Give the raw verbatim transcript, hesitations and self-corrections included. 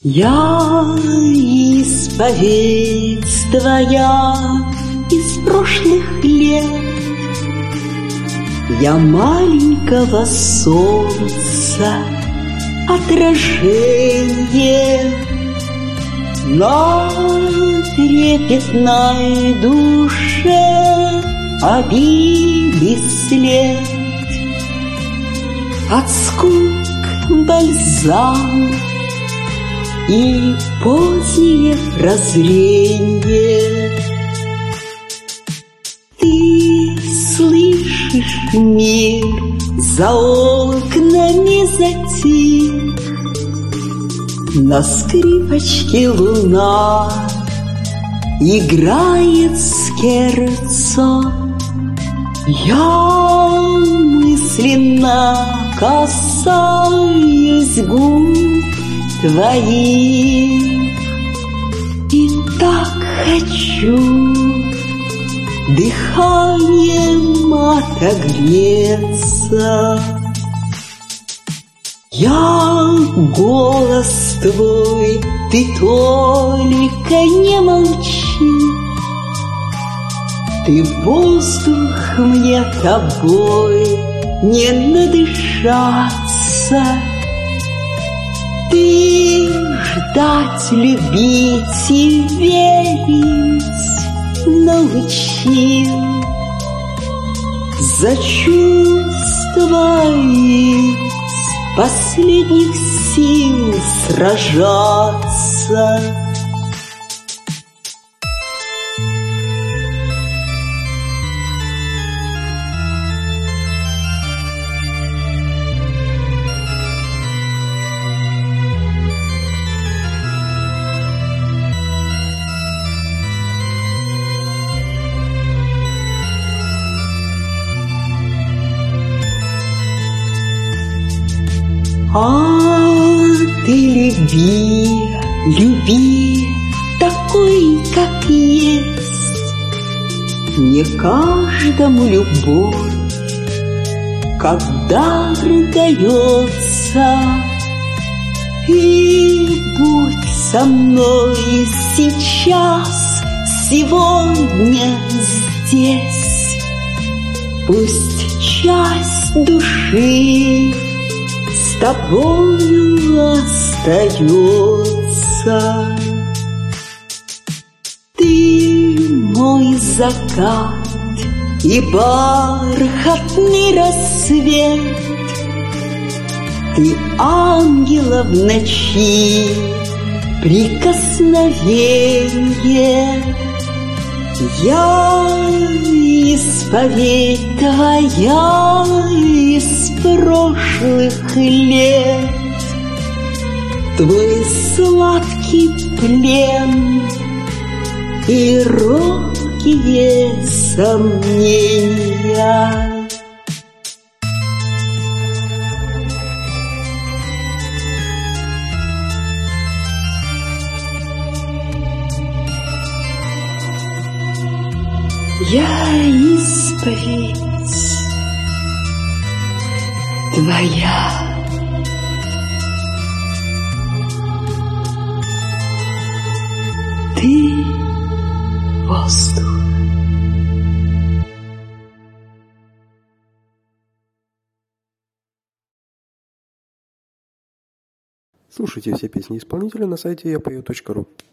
Я исповедь твоя из прошлых лет, я маленького солнца отражение на трепетной душе обиды след. От скук бальзам и позднее прозрение. Ты слышишь мир за окнами затих, на скрипочке луна играет скерцо. Я мысленно касаюсь губ твоих и так хочу дыханием отогреться. Я голос твой, ты только не молчи, ты воздух мне тобой не надышаться. Ты ждать, любить и верить научил, за чувства из последних сил сражаться. А ты люби, люби такой, как есть. Не каждому любовь как дар дается. И будь со мной сейчас, сегодня здесь. Пусть часть души с тобою остается. Ты мой закат и бархатный рассвет, ты ангела в ночи прикосновенье. Я исповедь твоя из прошлых лет, твой сладкий плен и робкие сомнения. Я исповедь твоя. Ты воздух. Слушайте все песни исполнителя на сайте я пою точка ру.